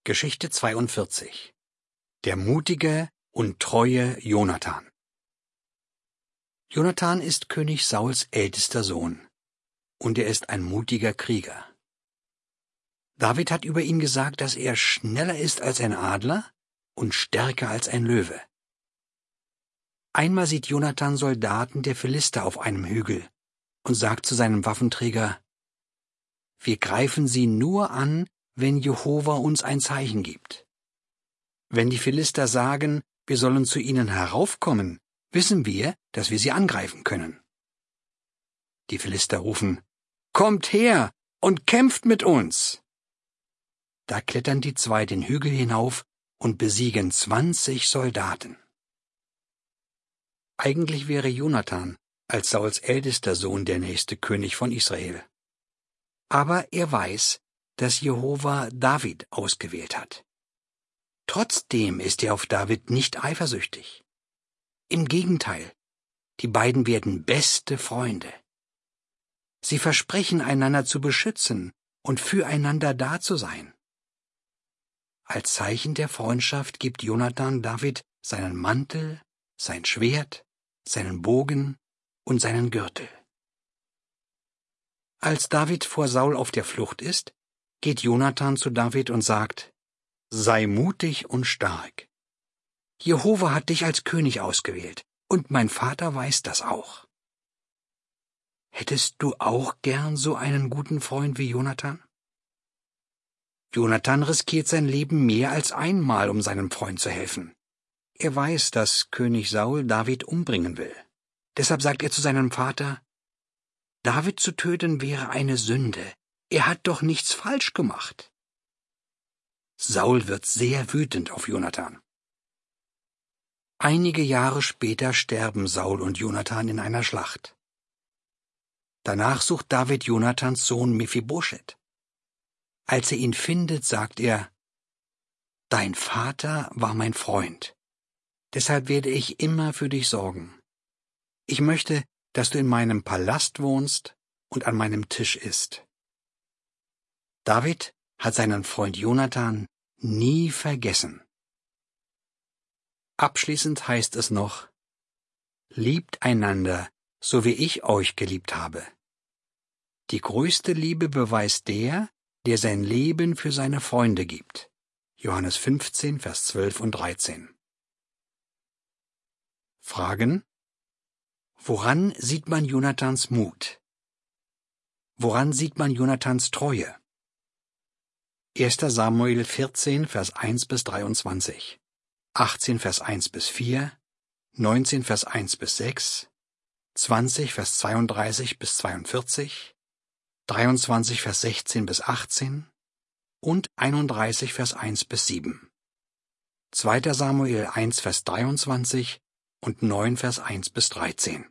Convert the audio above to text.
Geschichte 42. Der mutige und treue Jonathan. Jonathan ist König Sauls ältester Sohn, und er ist ein mutiger Krieger. David hat über ihn gesagt, dass er schneller ist als ein Adler und stärker als ein Löwe. Einmal sieht Jonathan Soldaten der Philister auf einem Hügel und sagt zu seinem Waffenträger: Wir greifen sie nur an, wenn Jehova uns ein Zeichen gibt. Wenn die Philister sagen, wir sollen zu ihnen heraufkommen, wissen wir, dass wir sie angreifen können. Die Philister rufen: Kommt her und kämpft mit uns! Da klettern die zwei den Hügel hinauf und besiegen 20 Soldaten. Eigentlich wäre Jonathan als Sauls ältester Sohn der nächste König von Israel. Aber er weiß, dass Jehova David ausgewählt hat. Trotzdem ist er auf David nicht eifersüchtig. Im Gegenteil, die beiden werden beste Freunde. Sie versprechen, einander zu beschützen und füreinander da zu sein. Als Zeichen der Freundschaft gibt Jonathan David seinen Mantel, sein Schwert, seinen Bogen und seinen Gürtel. Als David vor Saul auf der Flucht ist, geht Jonathan zu David und sagt: Sei mutig und stark. Jehova hat dich als König ausgewählt, und mein Vater weiß das auch. Hättest du auch gern so einen guten Freund wie Jonathan? Jonathan riskiert sein Leben mehr als einmal, um seinem Freund zu helfen. Er weiß, dass König Saul David umbringen will. Deshalb sagt er zu seinem Vater: David zu töten wäre eine Sünde. Er hat doch nichts falsch gemacht. Saul wird sehr wütend auf Jonathan. Einige Jahre später sterben Saul und Jonathan in einer Schlacht. Danach sucht David Jonathans Sohn Mephibosheth. Als er ihn findet, sagt er: Dein Vater war mein Freund. Deshalb werde ich immer für dich sorgen. Ich möchte, dass du in meinem Palast wohnst und an meinem Tisch isst. David hat seinen Freund Jonathan nie vergessen. Abschließend heißt es noch: Liebt einander, so wie ich euch geliebt habe. Die größte Liebe beweist der sein Leben für seine Freunde gibt. Johannes 15, Vers 12 und 13. Fragen: Woran sieht man Jonathans Mut? Woran sieht man Jonathans Treue? 1. Samuel 14, Vers 1 bis 23, 18, Vers 1 bis 4, 19, Vers 1 bis 6, 20, Vers 32 bis 42, 23, Vers 16 bis 18 und 31, Vers 1 bis 7. 2. Samuel 1, Vers 23 und 9, Vers 1 bis 13.